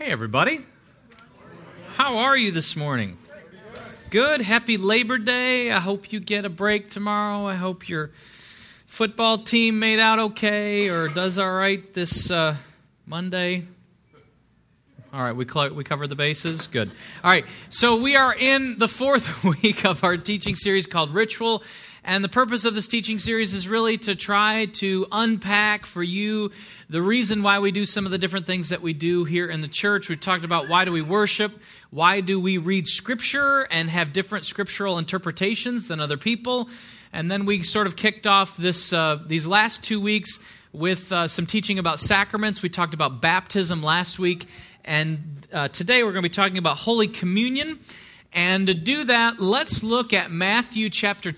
Hey, everybody. How are you this morning? Good. Happy Labor Day. I hope you get a break tomorrow. I hope your football team made out okay or does all right this Monday. All right, we covered the bases. Good. All right, so we are in the fourth week of our teaching series called Ritual. And the purpose of this teaching series is really to try to unpack for you the reason why we do some of the different things that we do here in the church. We've talked about why do we worship, why do we read Scripture and have different scriptural interpretations than other people. And then we sort of kicked off these last 2 weeks with some teaching about sacraments. We talked about baptism last week. And today we're going to be talking about Holy Communion. And to do that, let's look at Matthew chapter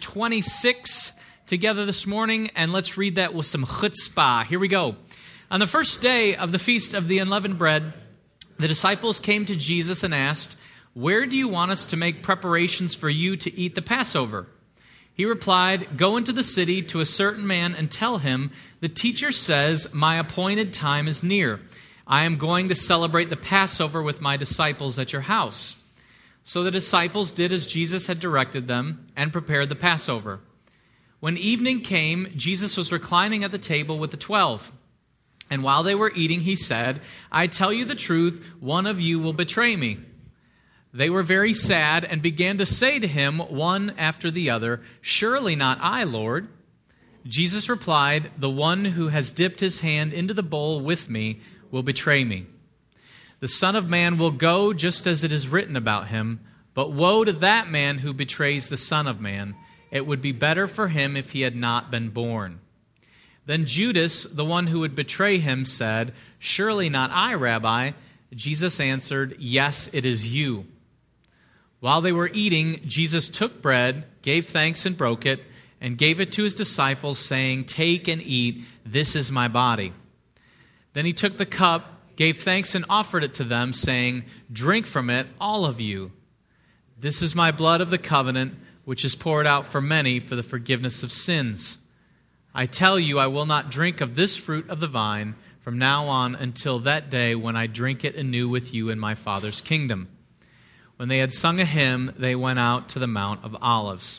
26 together this morning, and let's read that with some chutzpah. Here we go. On the first day of the Feast of the Unleavened Bread, the disciples came to Jesus and asked, "Where do you want us to make preparations for you to eat the Passover?" He replied, "Go into the city to a certain man and tell him, 'The teacher says, my appointed time is near. I am going to celebrate the Passover with my disciples at your house.'" So the disciples did as Jesus had directed them and prepared the Passover. When evening came, Jesus was reclining at the table with the 12. And while they were eating, he said, "I tell you the truth, one of you will betray me." They were very sad and began to say to him, one after the other, "Surely not I, Lord." Jesus replied, "The one who has dipped his hand into the bowl with me will betray me. The Son of Man will go just as it is written about him, but woe to that man who betrays the Son of Man. It would be better for him if he had not been born." Then Judas, the one who would betray him, said, "Surely not I, Rabbi." Jesus answered, "Yes, it is you." While they were eating, Jesus took bread, gave thanks and broke it, and gave it to his disciples, saying, "Take and eat, this is my body." Then he took the cup, gave thanks and offered it to them, saying, "Drink from it, all of you. This is my blood of the covenant, which is poured out for many for the forgiveness of sins. I tell you, I will not drink of this fruit of the vine from now on until that day when I drink it anew with you in my Father's kingdom." When they had sung a hymn, they went out to the Mount of Olives.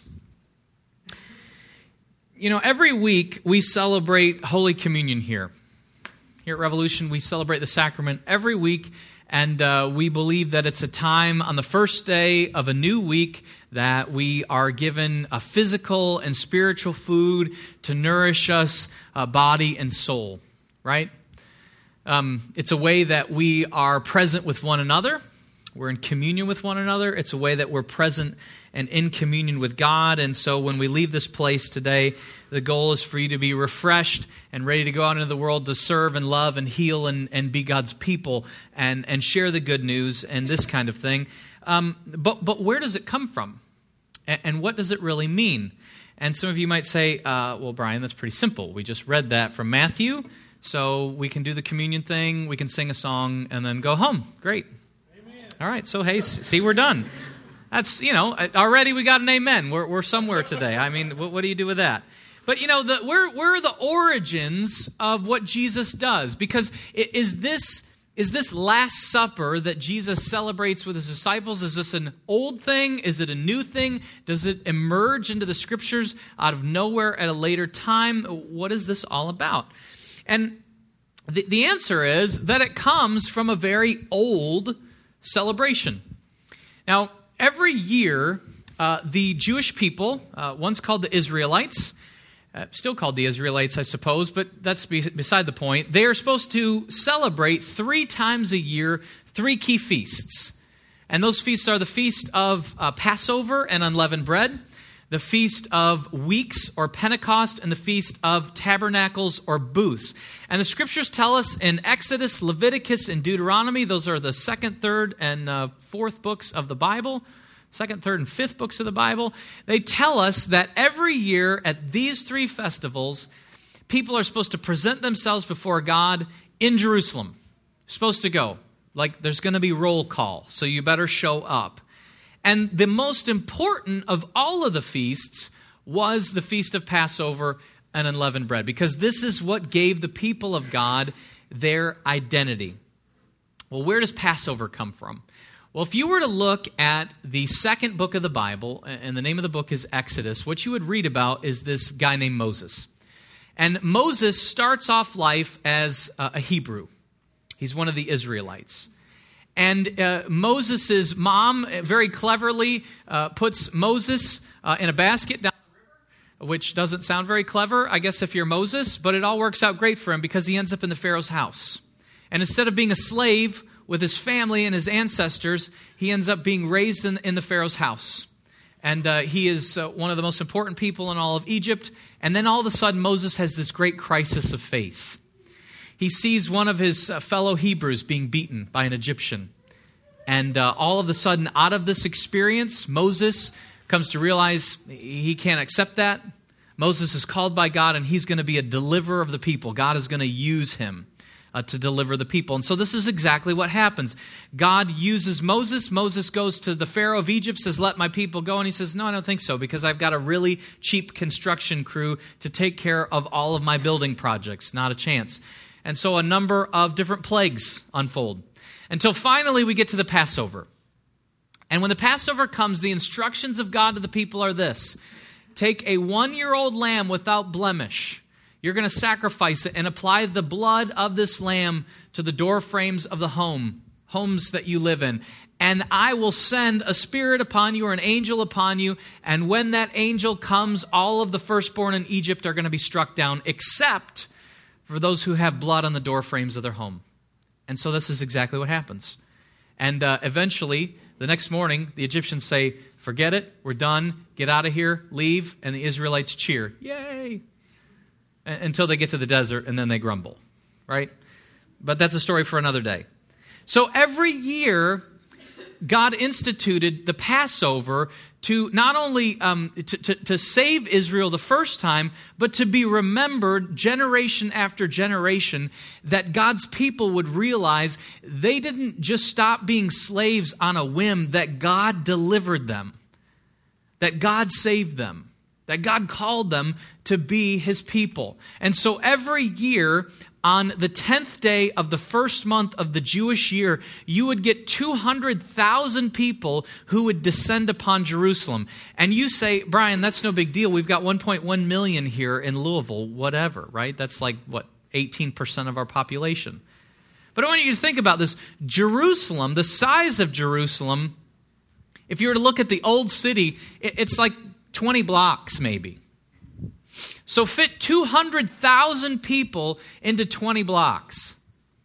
You know, every week we celebrate Holy Communion here. Here at Revolution, we celebrate the sacrament every week, and we believe that it's a time on the first day of a new week that we are given a physical and spiritual food to nourish us, body and soul, right? It's a way that we are present with one another. We're in communion with one another. It's a way that we're present and in communion with God. And so when we leave this place today, the goal is for you to be refreshed and ready to go out into the world to serve and love and heal and be God's people and share the good news and this kind of thing. But where does it come from? And what does it really mean? And some of you might say, well, Brian, that's pretty simple. We just read that from Matthew, so we can do the communion thing, we can sing a song, and then go home. Great. Amen. All right, so hey, see, we're done. That's, already we got an amen. We're somewhere today. I mean, what do you do with that? But, we're the origins of what Jesus does. Because is this Last Supper that Jesus celebrates with his disciples, is this an old thing? Is it a new thing? Does it emerge into the Scriptures out of nowhere at a later time? What is this all about? And the answer is that it comes from a very old celebration. Now, every year, the Jewish people, once called the Israelites, still called the Israelites, I suppose, but that's beside the point. They are supposed to celebrate 3 times a year 3 key feasts. And those feasts are the Feast of Passover and Unleavened Bread, the Feast of Weeks or Pentecost, and the Feast of Tabernacles or Booths. And the Scriptures tell us in Exodus, Leviticus, and Deuteronomy, those are the 2nd, 3rd, and 4th books of the Bible, 2nd, 3rd, and 5th books of the Bible, they tell us that every year at these 3 festivals, people are supposed to present themselves before God in Jerusalem. Supposed to go. Like there's going to be roll call, so you better show up. And the most important of all of the feasts was the Feast of Passover and Unleavened Bread, because this is what gave the people of God their identity. Well, where does Passover come from? Well, if you were to look at the second book of the Bible, and the name of the book is Exodus, what you would read about is this guy named Moses. And Moses starts off life as a Hebrew. He's one of the Israelites. And Moses' mom very cleverly puts Moses in a basket down the river, which doesn't sound very clever, I guess, if you're Moses, but it all works out great for him because he ends up in the Pharaoh's house. And instead of being a slave with his family and his ancestors, he ends up being raised in the Pharaoh's house. And he is one of the most important people in all of Egypt. And then all of a sudden, Moses has this great crisis of faith. He sees one of his fellow Hebrews being beaten by an Egyptian. And all of a sudden, out of this experience, Moses comes to realize he can't accept that. Moses is called by God, and he's going to be a deliverer of the people. God is going to use him to deliver the people. And so this is exactly what happens. God uses Moses. Moses goes to the Pharaoh of Egypt, says, let my people go. And he says, no, I don't think so, because I've got a really cheap construction crew to take care of all of my building projects. Not a chance. And so a number of different plagues unfold until finally we get to the Passover. And when the Passover comes, the instructions of God to the people are this: take a 1-year-old lamb without blemish. You're going to sacrifice it and apply the blood of this lamb to the door frames of the homes that you live in. And I will send a spirit upon you or an angel upon you. And when that angel comes, all of the firstborn in Egypt are going to be struck down, except for those who have blood on the door frames of their home. And so this is exactly what happens. And eventually, the next morning, the Egyptians say, forget it, we're done, get out of here, leave. And the Israelites cheer, yay! Until they get to the desert, and then they grumble, right? But that's a story for another day. So every year, God instituted the Passover to not only to save Israel the first time, but to be remembered generation after generation, that God's people would realize they didn't just stop being slaves on a whim, that God delivered them, that God saved them, that God called them to be his people. And so every year, on the 10th day of the first month of the Jewish year, you would get 200,000 people who would descend upon Jerusalem. And you say, Brian, that's no big deal. We've got 1.1 million here in Louisville, whatever, right? That's like, 18% of our population. But I want you to think about this. Jerusalem, the size of Jerusalem, if you were to look at the old city, it's like 20 blocks maybe. So fit 200,000 people into 20 blocks.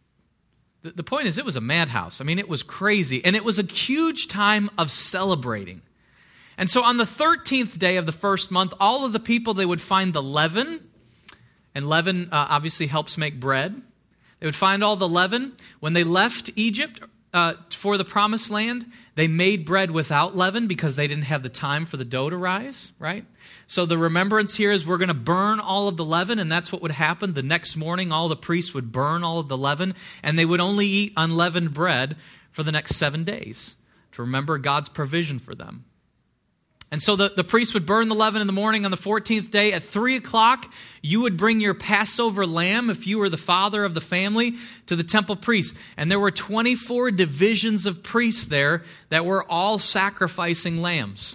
The point is, it was a madhouse. I mean, it was crazy. And it was a huge time of celebrating. And so on the 13th day of the first month, all of the people, they would find the leaven. And leaven obviously helps make bread. They would find all the leaven. When they left Egypt for the promised land, they made bread without leaven because they didn't have the time for the dough to rise, right? So the remembrance here is we're going to burn all of the leaven, and that's what would happen. The next morning, all the priests would burn all of the leaven, and they would only eat unleavened bread for the next 7 days to remember God's provision for them. And so the priests would burn the leaven in the morning. On the 14th day at 3 o'clock, you would bring your Passover lamb, if you were the father of the family, to the temple priest. And there were 24 divisions of priests there that were all sacrificing lambs.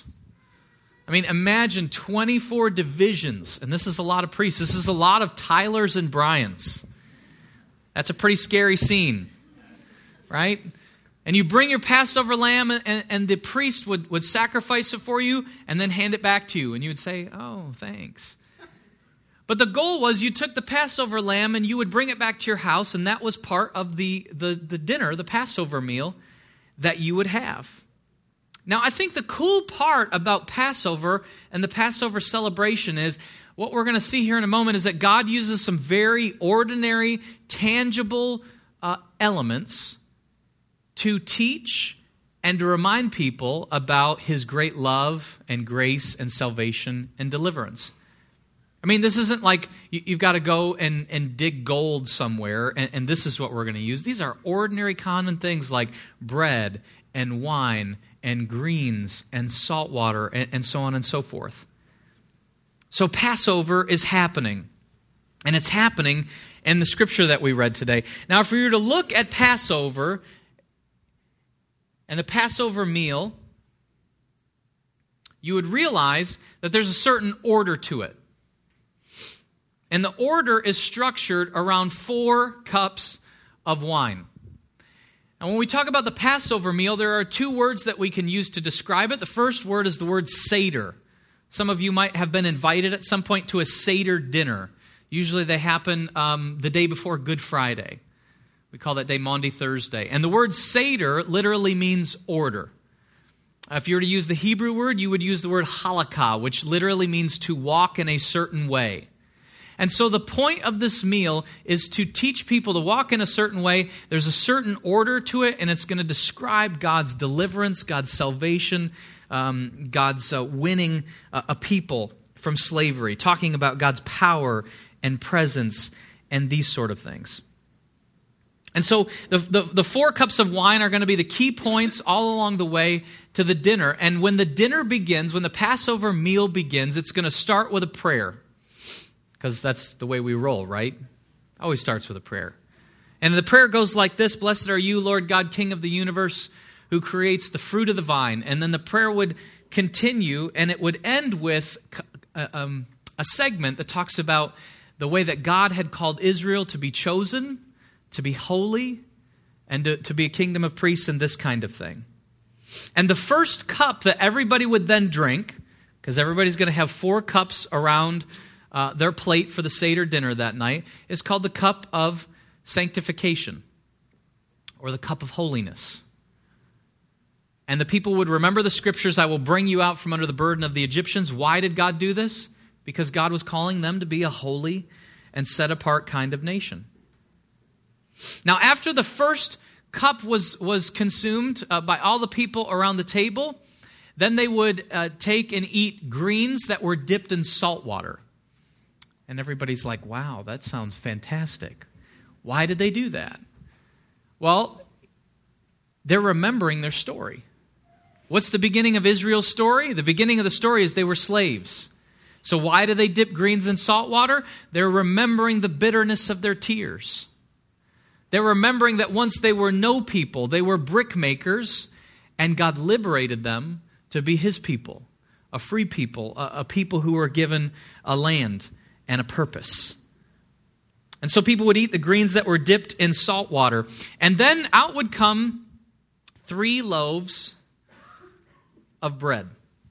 I mean, imagine 24 divisions. And this is a lot of priests. This is a lot of Tylers and Bryans. That's a pretty scary scene, right? And you bring your Passover lamb, and the priest would sacrifice it for you and then hand it back to you. And you would say, oh, thanks. But the goal was you took the Passover lamb and you would bring it back to your house, and that was part of the dinner, the Passover meal that you would have. Now, I think the cool part about Passover and the Passover celebration is, what we're going to see here in a moment is that God uses some very ordinary, tangible elements to teach and to remind people about his great love and grace and salvation and deliverance. I mean, this isn't like you've got to go and dig gold somewhere and this is what we're going to use. These are ordinary, common things like bread and wine and greens and salt water and so on and so forth. So Passover is happening. And it's happening in the scripture that we read today. Now, if we were to look at Passover and the Passover meal, you would realize that there's a certain order to it. And the order is structured around 4 cups of wine. And when we talk about the Passover meal, there are 2 words that we can use to describe it. The first word is the word Seder. Some of you might have been invited at some point to a Seder dinner. Usually they happen the day before Good Friday. We call that day Maundy Thursday. And the word Seder literally means order. If you were to use the Hebrew word, you would use the word halakha, which literally means to walk in a certain way. And so the point of this meal is to teach people to walk in a certain way. There's a certain order to it, and it's going to describe God's deliverance, God's salvation, God's winning a people from slavery, talking about God's power and presence and these sort of things. And so the 4 cups of wine are going to be the key points all along the way to the dinner. And when the dinner begins, when the Passover meal begins, it's going to start with a prayer. Because that's the way we roll, right? Always starts with a prayer. And the prayer goes like this: Blessed are you, Lord God, King of the universe, who creates the fruit of the vine. And then the prayer would continue, and it would end with a segment that talks about the way that God had called Israel to be chosen, to be holy, and to be a kingdom of priests and this kind of thing. And the first cup that everybody would then drink, because everybody's going to have 4 cups around their plate for the Seder dinner that night, is called the cup of sanctification, or the cup of holiness. And the people would remember the scriptures, I will bring you out from under the burden of the Egyptians. Why did God do this? Because God was calling them to be a holy and set-apart kind of nation. Now, after the first cup was consumed by all the people around the table, then they would take and eat greens that were dipped in salt water. And everybody's like, wow, that sounds fantastic. Why did they do that? Well, they're remembering their story. What's the beginning of Israel's story? The beginning of the story is they were slaves. So why do they dip greens in salt water? They're remembering the bitterness of their tears. They're remembering that once they were no people, they were brick makers, and God liberated them to be His people, a free people, a people who were given a land and a purpose. And so people would eat the greens that were dipped in salt water. And then out would come 3 loaves of bread.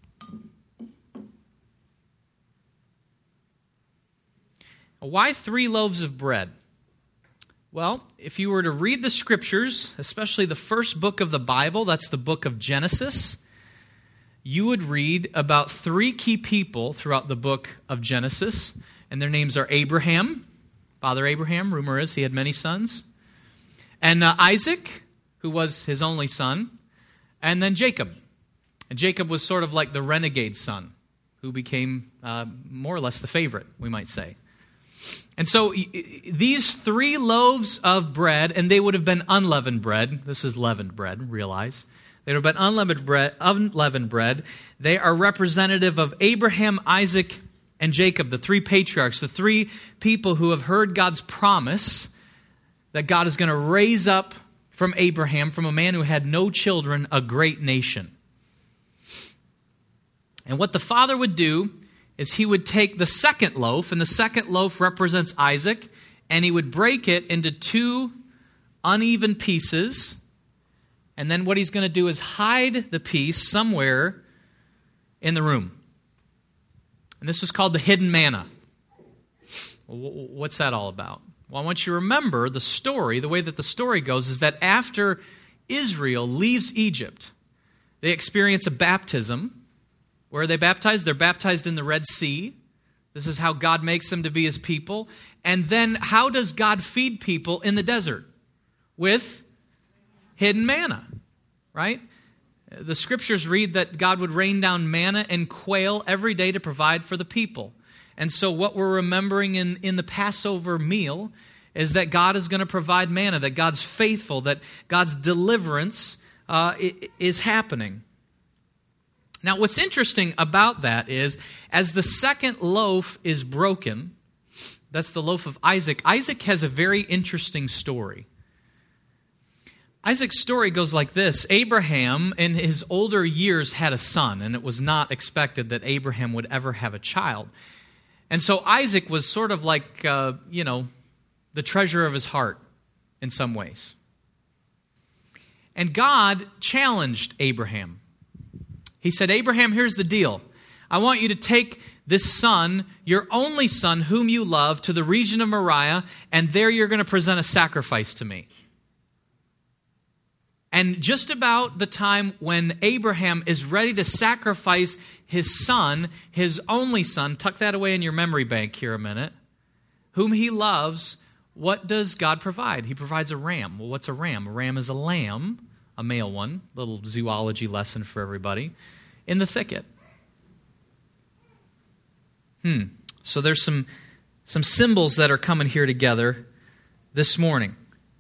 Why 3 loaves of bread? Well, if you were to read the scriptures, especially the first book of the Bible, that's the book of Genesis, you would read about 3 key people throughout the book of Genesis. And their names are Abraham, Father Abraham, rumor is he had many sons. And Isaac, who was his only son. And then Jacob. And Jacob was sort of like the renegade son, who became more or less the favorite, we might say. And so these 3 loaves of bread, and they would have been unleavened bread. This is leavened bread, realize. They would have been unleavened bread. They are representative of Abraham, Isaac, and Jacob, the 3 patriarchs, the 3 people who have heard God's promise that God is going to raise up from Abraham, from a man who had no children, a great nation. And what the father would do is he would take the second loaf, and the second loaf represents Isaac, and he would break it into 2 uneven pieces. And then what he's going to do is hide the piece somewhere in the room. And this was called the hidden manna. What's that all about? Well, I want you to remember the story. The way that the story goes is that after Israel leaves Egypt, they experience a baptism. Where are they baptized? They're baptized in the Red Sea. This is how God makes them to be His people. And then how does God feed people in the desert? With hidden manna, right? The scriptures read that God would rain down manna and quail every day to provide for the people. And so what we're remembering in the Passover meal is that God is going to provide manna, that God's faithful, that God's deliverance is happening. Now, what's interesting about that is, as the second loaf is broken, that's the loaf of Isaac. Isaac has a very interesting story. Isaac's story goes like this. Abraham, in his older years, had a son, and it was not expected that Abraham would ever have a child. And so Isaac was sort of like, the treasure of his heart in some ways. And God challenged Abraham. He said, Abraham, here's the deal. I want you to take this son, your only son, whom you love, to the region of Moriah, and there you're going to present a sacrifice to me. And just about the time when Abraham is ready to sacrifice his son, his only son, tuck that away in your memory bank here a minute, whom he loves, what does God provide? He provides a ram. Well, what's a ram? A ram is a lamb, a male one, little zoology lesson for everybody, in the thicket. So there's some symbols that are coming here together this morning.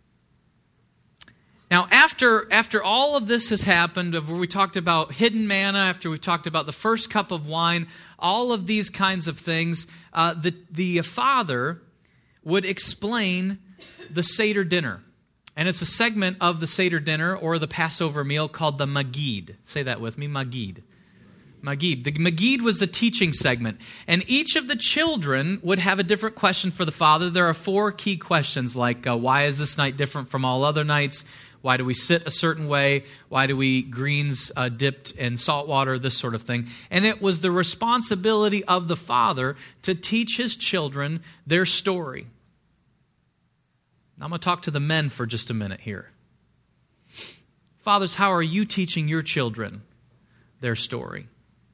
Now, after all of this has happened, where we talked about hidden manna, after we talked about the first cup of wine, all of these kinds of things, the father would explain the Seder dinner. And it's a segment of the Seder dinner or the Passover meal called the Magid. Say that with me, Magid. Magid. The Magid was the teaching segment. And each of the children would have a different question for the father. There are 4 key questions like, why is this night different from all other nights? Why do we sit a certain way? Why do we eat greens dipped in salt water? This sort of thing. And it was the responsibility of the father to teach his children their story. Now I'm going to talk to the men for just a minute here. Fathers, how are you teaching your children their story?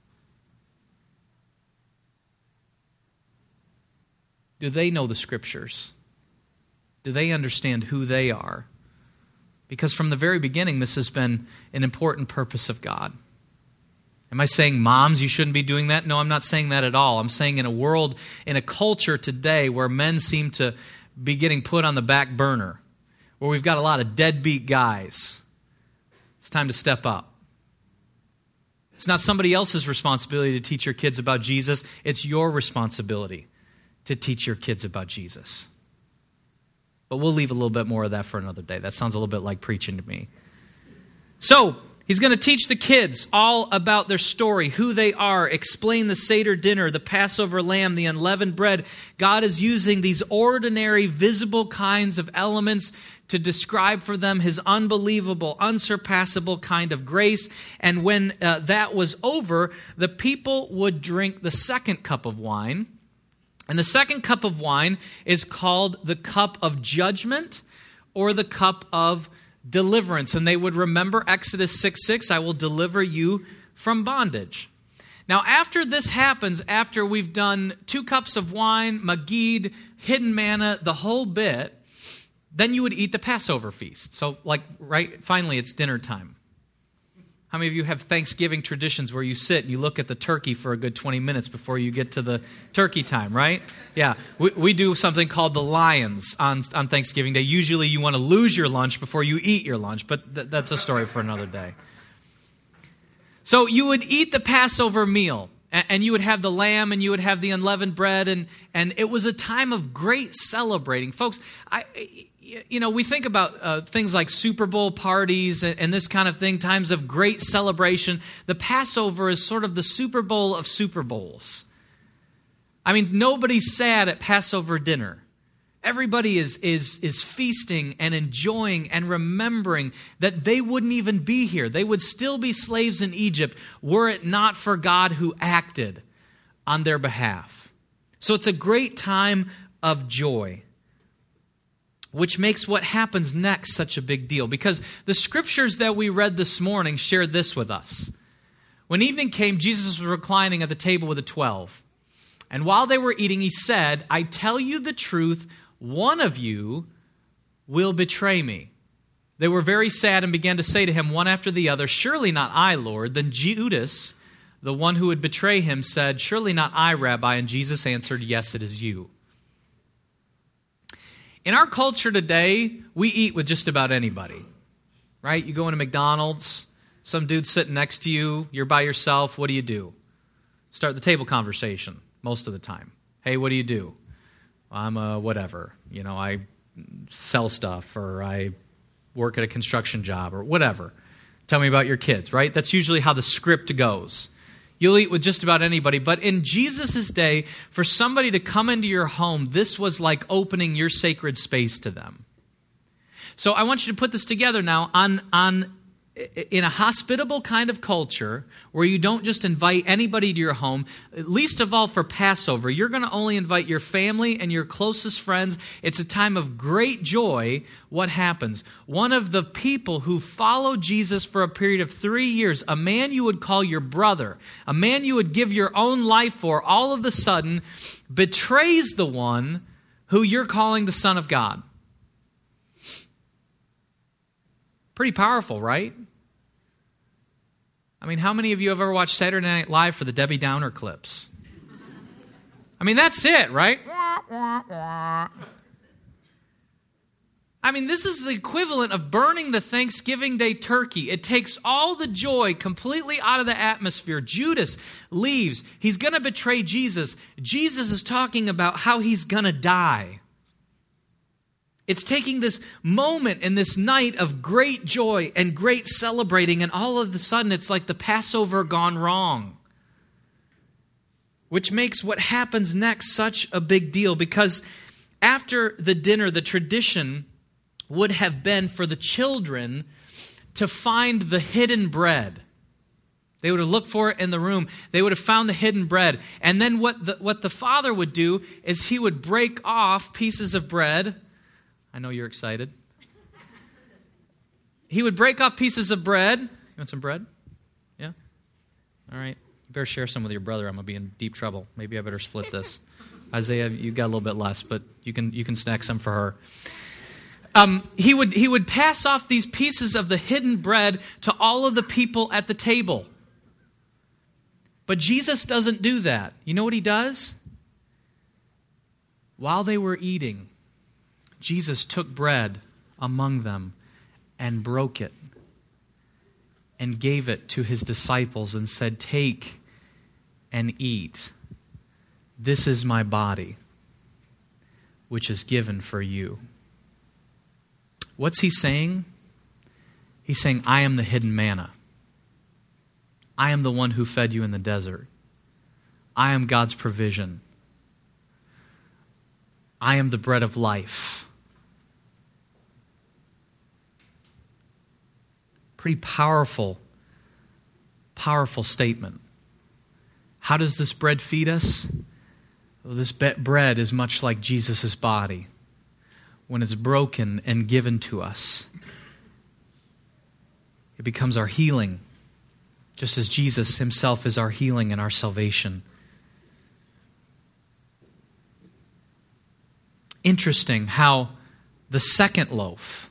Do they know the Scriptures? Do they understand who they are? Because from the very beginning, this has been an important purpose of God. Am I saying, moms, you shouldn't be doing that? No, I'm not saying that at all. I'm saying in a world, in a culture today where men seem to be getting put on the back burner, where we've got a lot of deadbeat guys, it's time to step up. It's not somebody else's responsibility to teach your kids about Jesus. It's your responsibility to teach your kids about Jesus. But we'll leave a little bit more of that for another day. That sounds a little bit like preaching to me. So, he's going to teach the kids all about their story, who they are, explain the Seder dinner, the Passover lamb, the unleavened bread. God is using these ordinary, visible kinds of elements to describe for them His unbelievable, unsurpassable kind of grace. And when that was over, the people would drink the second cup of wine. And the second cup of wine is called the cup of judgment or the cup of deliverance. And they would remember Exodus 6:6, I will deliver you from bondage. Now, after this happens, after we've done 2 cups of wine, Magid, hidden manna, the whole bit, then you would eat the Passover feast. So, finally, it's dinner time. How many of you have Thanksgiving traditions where you sit and you look at the turkey for a good 20 minutes before you get to the turkey time, right? Yeah, we do something called the Lions on Thanksgiving Day. Usually you want to lose your lunch before you eat your lunch, but that's a story for another day. So you would eat the Passover meal, and you would have the lamb, and you would have the unleavened bread, and it was a time of great celebrating. Folks, we think about things like Super Bowl parties and this kind of thing, times of great celebration. The Passover is sort of the Super Bowl of Super Bowls. I mean, nobody's sad at Passover dinner. Everybody is feasting and enjoying and remembering that they wouldn't even be here. They would still be slaves in Egypt were it not for God who acted on their behalf. So it's a great time of joy, which makes what happens next such a big deal. Because the scriptures that we read this morning shared this with us. When evening came, Jesus was reclining at the table with the 12. And while they were eating, He said, I tell you the truth, one of you will betray me. They were very sad and began to say to Him one after the other, surely not I, Lord. Then Judas, the one who would betray Him, said, surely not I, Rabbi. And Jesus answered, yes, it is you. In our culture today, we eat with just about anybody, right? You go into McDonald's, some dude's sitting next to you, you're by yourself, what do? Start the table conversation most of the time. Hey, what do you do? I'm a whatever. I sell stuff, or I work at a construction job or whatever. Tell me about your kids, right? That's usually how the script goes. You'll eat with just about anybody. But in Jesus' day, for somebody to come into your home, this was like opening your sacred space to them. So I want you to put this together now in a hospitable kind of culture where you don't just invite anybody to your home, least of all for Passover. You're going to only invite your family and your closest friends. It's a time of great joy. What happens? One of the people who followed Jesus for a period of 3 years, a man you would call your brother, a man you would give your own life for, all of a sudden betrays the one who you're calling the Son of God. Pretty powerful, right? I mean, how many of you have ever watched Saturday Night Live for the Debbie Downer clips? I mean, that's it, right? I mean, this is the equivalent of burning the Thanksgiving Day turkey. It takes all the joy completely out of the atmosphere. Judas leaves. He's going to betray Jesus. Jesus is talking about how he's going to die. It's taking this moment and this night of great joy and great celebrating, and all of a sudden it's like the Passover gone wrong. Which makes what happens next such a big deal, because after the dinner, the tradition would have been for the children to find the hidden bread. They would have looked for it in the room. They would have found the hidden bread. And then what the father would do is he would break off pieces of bread. I know you're excited. He would break off pieces of bread. You want some bread? Yeah? All right. You better share some with your brother. I'm going to be in deep trouble. Maybe I better split this. Isaiah, you got a little bit less, but you can snack some for her. He would pass off these pieces of the hidden bread to all of the people at the table. But Jesus doesn't do that. You know what he does? While they were eating, Jesus took bread among them and broke it and gave it to his disciples and said, "Take and eat. This is my body, which is given for you." What's he saying? He's saying, I am the hidden manna. I am the one who fed you in the desert. I am God's provision. I am the bread of life. Pretty powerful statement. How does this bread feed us? Well, this bread is much like Jesus' body. When it's broken and given to us, it becomes our healing, just as Jesus himself is our healing and our salvation. Interesting how the second loaf,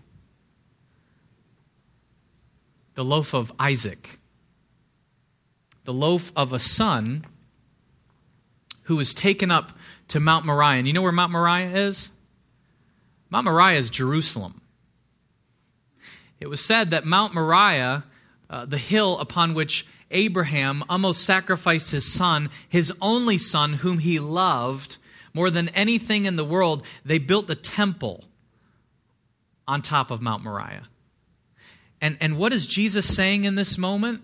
the loaf of Isaac, the loaf of a son who was taken up to Mount Moriah. And you know where Mount Moriah is? Mount Moriah is Jerusalem. It was said that Mount Moriah, the hill upon which Abraham almost sacrificed his son, his only son whom he loved more than anything in the world, they built a temple on top of Mount Moriah. And what is Jesus saying in this moment?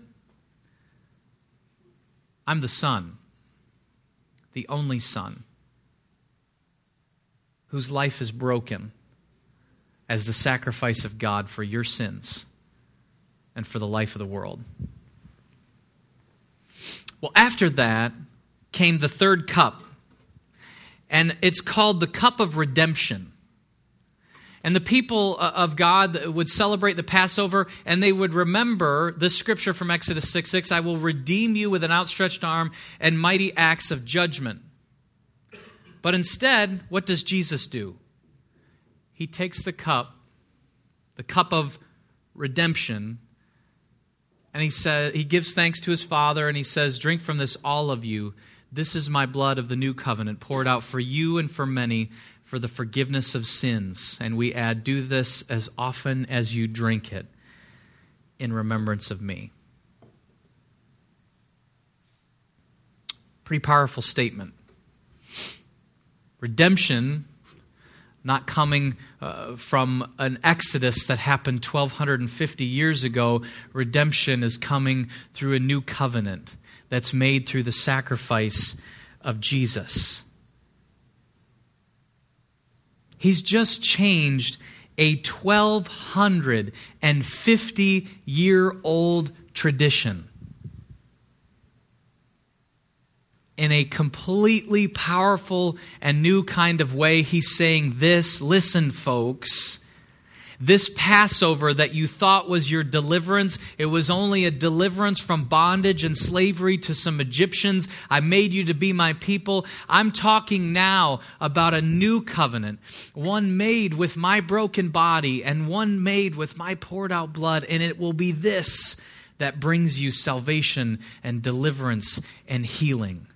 I'm the Son, the only Son, whose life is broken as the sacrifice of God for your sins and for the life of the world. Well, after that came the third cup, and it's called the cup of redemption. And the people of God would celebrate the Passover, and they would remember this scripture from Exodus 6:6, I will redeem you with an outstretched arm and mighty acts of judgment. But instead, what does Jesus do? He takes the cup of redemption, and he gives thanks to his Father, and he says, drink from this, all of you. This is my blood of the new covenant, poured out for you and for many, for the forgiveness of sins. And we add, do this as often as you drink it in remembrance of me. Pretty powerful statement. Redemption not coming from an exodus that happened 1,250 years ago. Redemption is coming through a new covenant that's made through the sacrifice of Jesus. He's just changed a 1,250-year-old tradition in a completely powerful and new kind of way. He's saying this: listen, folks, this Passover that you thought was your deliverance, it was only a deliverance from bondage and slavery to some Egyptians. I made you to be my people. I'm talking now about a new covenant, one made with my broken body and one made with my poured out blood, and it will be this that brings you salvation and deliverance and healing.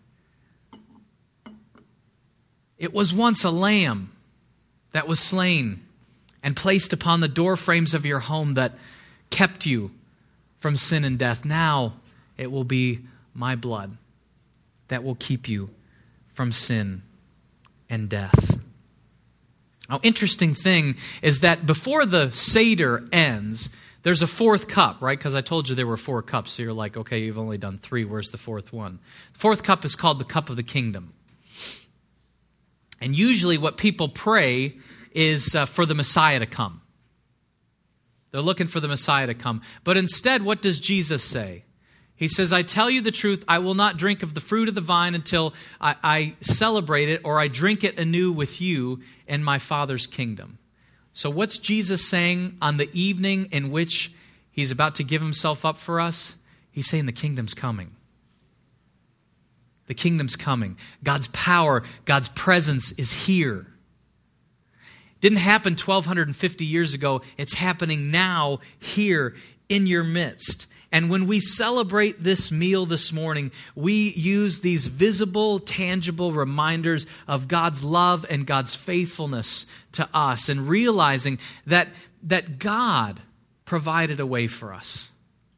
It was once a lamb that was slain and placed upon the doorframes of your home that kept you from sin and death. Now it will be my blood that will keep you from sin and death. Now, interesting thing is that before the Seder ends, there's a fourth cup, right? Because I told you there were 4 cups, so you're like, okay, you've only done 3. Where's the fourth one? The fourth cup is called the cup of the kingdom. And usually what people pray is for the Messiah to come. They're looking for the Messiah to come. But instead, what does Jesus say? He says, I tell you the truth, I will not drink of the fruit of the vine until I celebrate it or I drink it anew with you in my Father's kingdom. So what's Jesus saying on the evening in which he's about to give himself up for us? He's saying the kingdom's coming. The kingdom's coming. God's power, God's presence is here. Didn't happen 1,250 years ago. It's happening now, here, in your midst. And when we celebrate this meal this morning, we use these visible, tangible reminders of God's love and God's faithfulness to us, and realizing that God provided a way for us.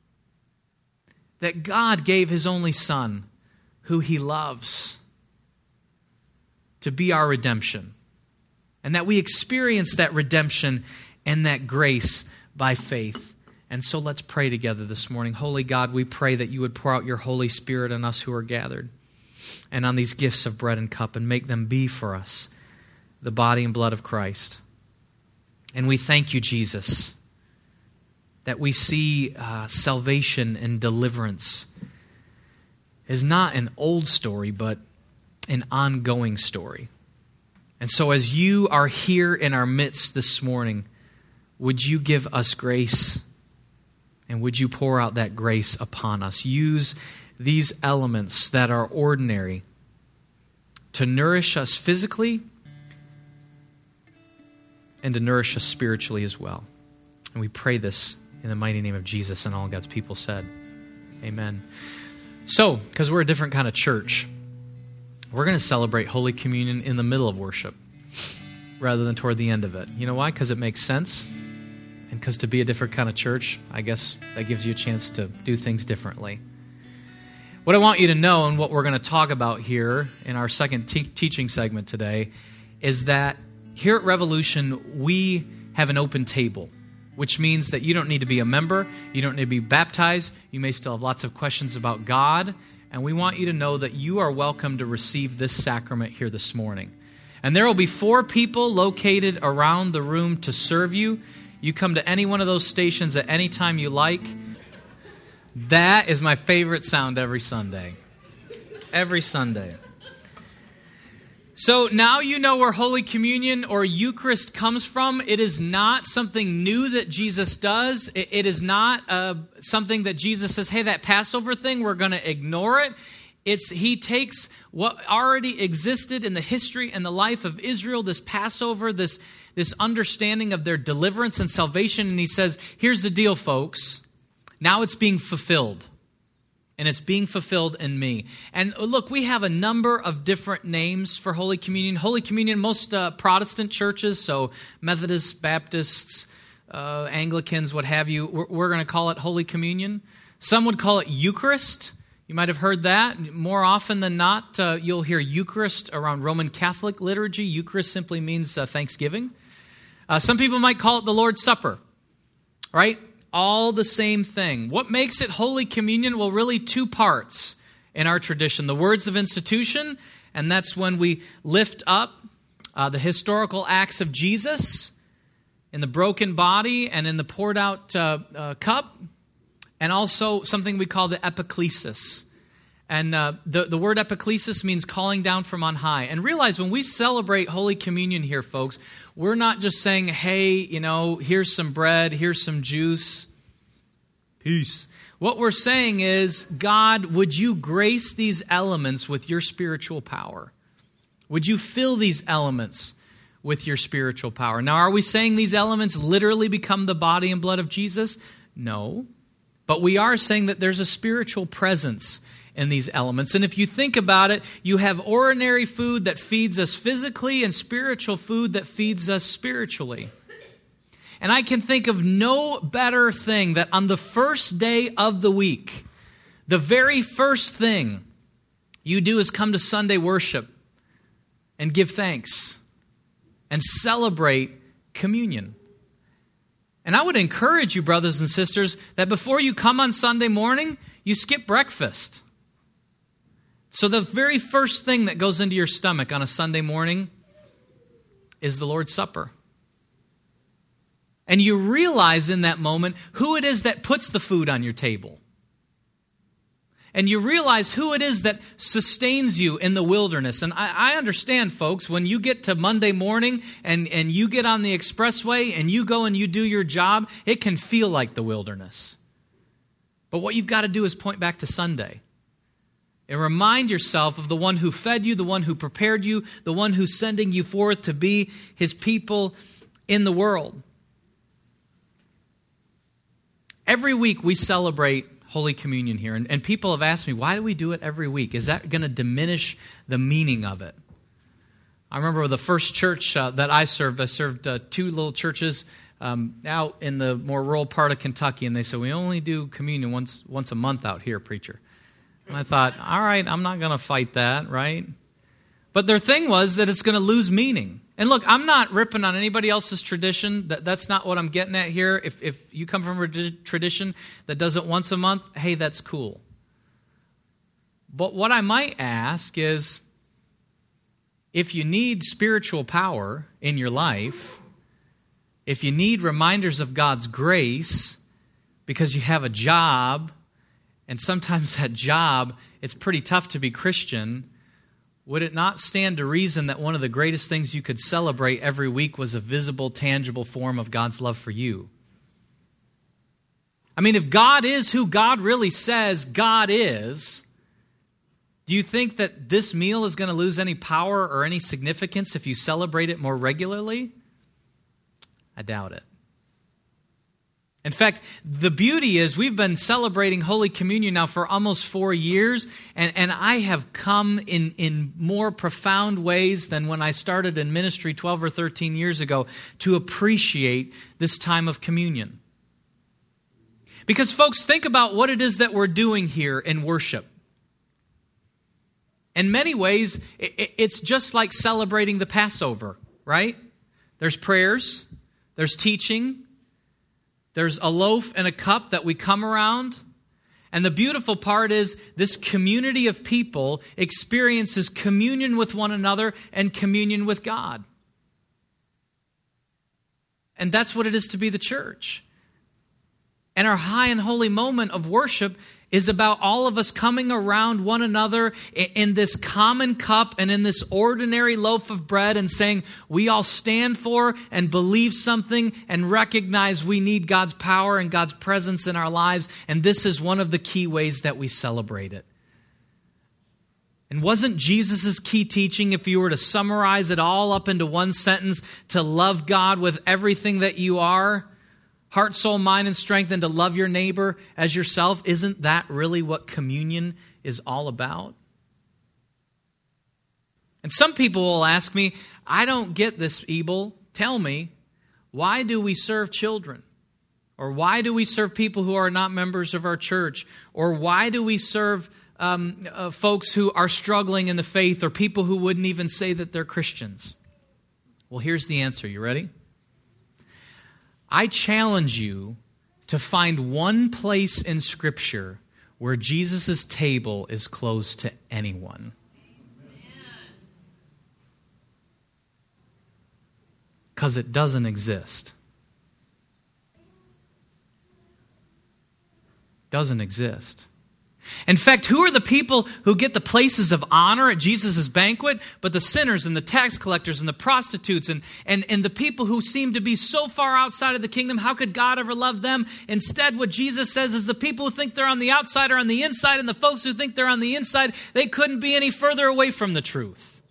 That God gave His only Son, who He loves, to be our redemption. And that we experience that redemption and that grace by faith. And so let's pray together this morning. Holy God, we pray that you would pour out your Holy Spirit on us who are gathered and on these gifts of bread and cup, and make them be for us the body and blood of Christ. And we thank you, Jesus, that we see salvation and deliverance is not an old story, but an ongoing story. And so as you are here in our midst this morning, would you give us grace, and would you pour out that grace upon us? Use these elements that are ordinary to nourish us physically and to nourish us spiritually as well. And we pray this in the mighty name of Jesus, and all God's people said, amen. So, because we're a different kind of church, we're going to celebrate Holy Communion in the middle of worship rather than toward the end of it. You know why? Because it makes sense. And because to be a different kind of church, I guess that gives you a chance to do things differently. What I want you to know, and what we're going to talk about here in our second teaching segment today, is that here at Revolution, we have an open table, which means that you don't need to be a member, you don't need to be baptized, you may still have lots of questions about God, and we want you to know that you are welcome to receive this sacrament here this morning. And there will be 4 people located around the room to serve you. You come to any one of those stations at any time you like. That is my favorite sound every Sunday. Every Sunday. So now you know where Holy Communion or Eucharist comes from. It is not something new that Jesus does. It is not something that Jesus says, hey, that Passover thing, we're going to ignore it. He takes what already existed in the history and the life of Israel, this Passover, this understanding of their deliverance and salvation, and he says, here's the deal, folks. Now it's being fulfilled. And it's being fulfilled in me. And look, we have a number of different names for Holy Communion. Holy Communion, most Protestant churches, so Methodists, Baptists, Anglicans, what have you, we're going to call it Holy Communion. Some would call it Eucharist. You might have heard that. More often than not, you'll hear Eucharist around Roman Catholic liturgy. Eucharist simply means Thanksgiving. Some people might call it the Lord's Supper, right? All the same thing. What makes it Holy Communion? Well, really two parts in our tradition. The words of institution, and that's when we lift up the historical acts of Jesus in the broken body and in the poured out cup, and also something we call the epiclesis. And the word epiclesis means calling down from on high. And realize when we celebrate Holy Communion here, folks, we're not just saying, hey, here's some bread, here's some juice. Peace. What we're saying is, God, would you grace these elements with your spiritual power? Would you fill these elements with your spiritual power? Now, are we saying these elements literally become the body and blood of Jesus? No. But we are saying that there's a spiritual presence in these elements. And if you think about it, you have ordinary food that feeds us physically and spiritual food that feeds us spiritually. And I can think of no better thing that on the first day of the week, the very first thing you do is come to Sunday worship and give thanks and celebrate communion. And I would encourage you, brothers and sisters, that before you come on Sunday morning, you skip breakfast. So the very first thing that goes into your stomach on a Sunday morning is the Lord's Supper. And you realize in that moment who it is that puts the food on your table. And you realize who it is that sustains you in the wilderness. And I understand, folks, when you get to Monday morning and you get on the expressway and you go and you do your job, it can feel like the wilderness. But what you've got to do is point back to Sunday. And remind yourself of the one who fed you, the one who prepared you, the one who's sending you forth to be his people in the world. Every week we celebrate Holy Communion here. And people have asked me, why do we do it every week? Is that going to diminish the meaning of it? I remember the first church that I served two little churches out in the more rural part of Kentucky, and they said, we only do communion once a month out here, preacher. And I thought, all right, I'm not going to fight that, right? But their thing was that it's going to lose meaning. And look, I'm not ripping on anybody else's tradition. That's not what I'm getting at here. If you come from a tradition that does it once a month, hey, that's cool. But what I might ask is, if you need spiritual power in your life, if you need reminders of God's grace because you have a job, and sometimes that job, it's pretty tough to be Christian, would it not stand to reason that one of the greatest things you could celebrate every week was a visible, tangible form of God's love for you? I mean, if God is who God really says God is, do you think that this meal is going to lose any power or any significance if you celebrate it more regularly? I doubt it. In fact, the beauty is we've been celebrating Holy Communion now for almost 4 years, and I have come in more profound ways than when I started in ministry 12 or 13 years ago to appreciate this time of communion. Because folks, think about what it is that we're doing here in worship. In many ways, it's just like celebrating the Passover, right? There's prayers, there's teaching, there's a loaf and a cup that we come around. And the beautiful part is this community of people experiences communion with one another and communion with God. And that's what it is to be the church. And our high and holy moment of worship is about all of us coming around one another in this common cup and in this ordinary loaf of bread and saying, we all stand for and believe something and recognize we need God's power and God's presence in our lives. And this is one of the key ways that we celebrate it. And wasn't Jesus' key teaching, if you were to summarize it all up into one sentence, to love God with everything that you are? Heart, soul, mind, and strength, and to love your neighbor as yourself. Isn't that really what communion is all about? And some people will ask me, I don't get this, Ebel. Tell me, why do we serve children? Or why do we serve people who are not members of our church? Or why do we serve folks who are struggling in the faith or people who wouldn't even say that they're Christians? Well, here's the answer. You ready? I challenge you to find one place in Scripture where Jesus' table is closed to anyone. Because it doesn't exist. Doesn't exist. In fact, who are the people who get the places of honor at Jesus' banquet? But the sinners and the tax collectors and the prostitutes and the people who seem to be so far outside of the kingdom. How could God ever love them? Instead, what Jesus says is the people who think they're on the outside are on the inside, and the folks who think they're on the inside, they couldn't be any further away from the truth.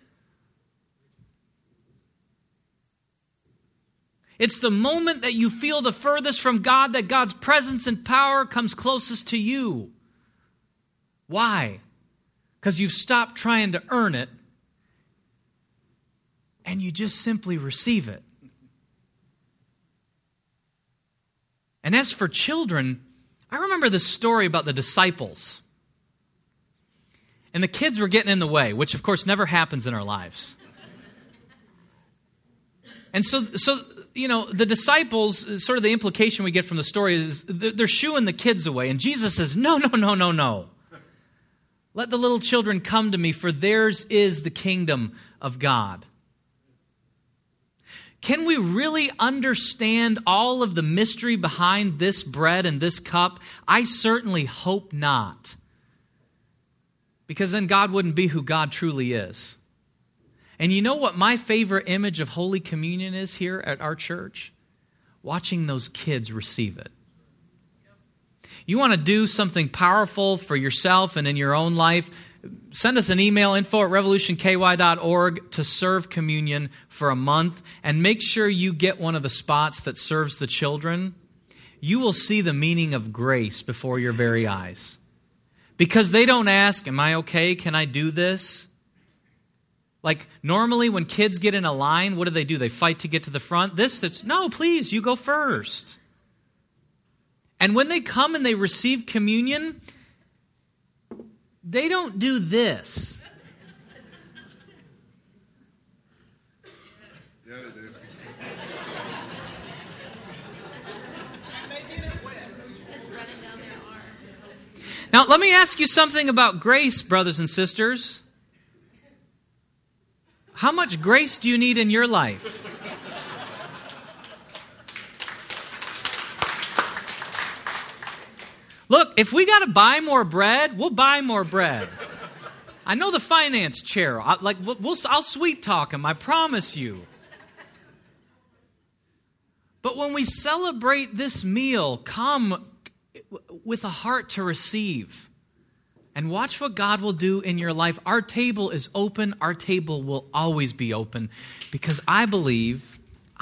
It's the moment that you feel the furthest from God that God's presence and power comes closest to you. Why? Because you've stopped trying to earn it and you just simply receive it. And as for children, I remember this story about the disciples. And the kids were getting in the way, which of course never happens in our lives. And so the disciples, sort of the implication we get from the story is they're shooing the kids away. And Jesus says, no. Let the little children come to me, for theirs is the kingdom of God. Can we really understand all of the mystery behind this bread and this cup? I certainly hope not. Because then God wouldn't be who God truly is. And you know what my favorite image of Holy Communion is here at our church? Watching those kids receive it. You want to do something powerful for yourself and in your own life? Send us an email, info@revolutionky.org, to serve communion for a month. And make sure you get one of the spots that serves the children. You will see the meaning of grace before your very eyes. Because they don't ask, am I okay? Can I do this? Like normally when kids get in a line, what do? They fight to get to the front. No, please, you go first. And when they come and they receive communion, they don't do this. Yeah, they do. It's running down their arm. Now, let me ask you something about grace, brothers and sisters. How much grace do you need in your life? Look, if we got to buy more bread, we'll buy more bread. I know the finance chair. I'll sweet talk him, I promise you. But when we celebrate this meal, come with a heart to receive. And watch what God will do in your life. Our table is open. Our table will always be open. Because I believe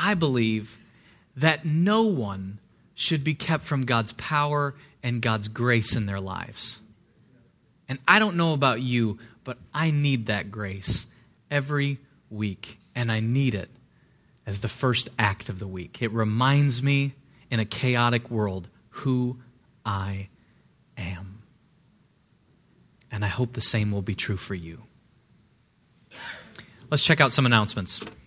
that no one should be kept from God's power and God's grace in their lives. And I don't know about you, but I need that grace every week. And I need it as the first act of the week. It reminds me in a chaotic world who I am. And I hope the same will be true for you. Let's check out some announcements.